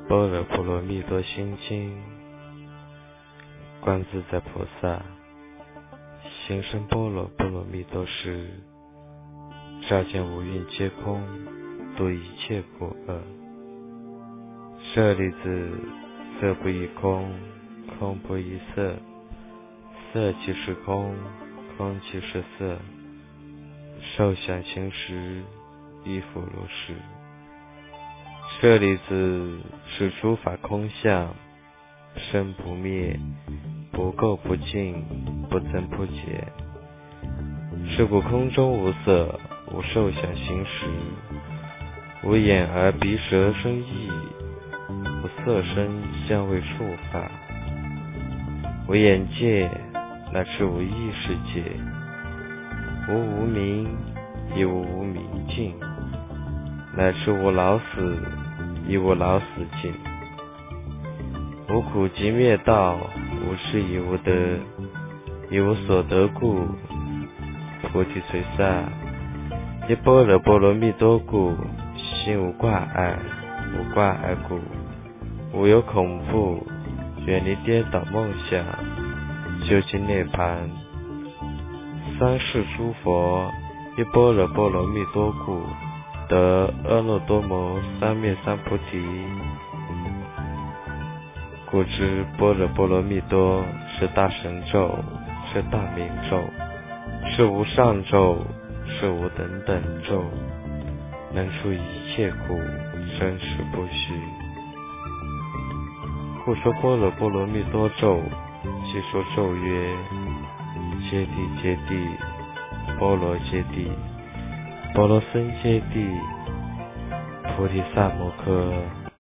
般若波罗蜜多心经，观自在菩萨行深般若波罗蜜多时，照见五蕴皆空，度一切苦厄。舍利子，色不异空，空不异色，色即是空，空即是色，受想行识亦复如是。舍利子，是诸法空相，生不灭，不垢不净，不增不减。是故空中无色，无受想行识，无眼耳鼻舌身意，无色声香味触法，无眼界，乃至无意识界，无无明，亦无无明尽，乃至无老死，亦无老死尽。无苦集灭道，无失亦无得，亦无所得故，菩提垂萨，以般若波罗蜜多故，心无挂碍，无挂碍故，无有恐怖，远离颠倒梦想，究竟涅槃。三世诸佛，以般若波罗蜜多故，得阿耨多罗三藐三菩提。故知般若波罗蜜多是大神咒，是大明咒，是无上咒，是无等等咒，能除一切苦，生死不虚。故说般若波罗蜜多咒，即说咒曰：揭谛揭谛，波罗揭谛，波罗僧揭谛，菩提萨摩诃。